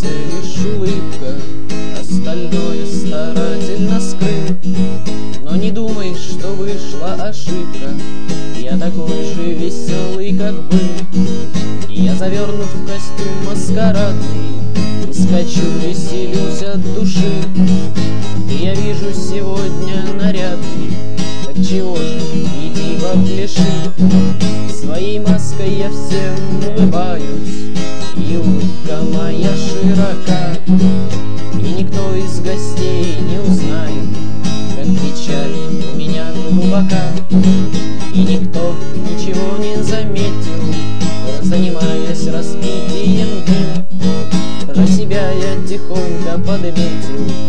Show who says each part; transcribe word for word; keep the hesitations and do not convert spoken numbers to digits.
Speaker 1: лице лишь улыбка, остальное старательно скрыл. Но не думай, что вышла ошибка, я такой же веселый, как был. Я завернут в костюм маскарадный и скачу, веселюсь от души. И я вижу сегодня нарядный, так чего же, иди попляши. Своей маской я всем улыбаюсь, и улыбка моя широка. И никто из гостей не узнает, как печаль у меня глубока. И никто ничего не заметил, занимаясь распитием днем. Про себя я тихонько подметил,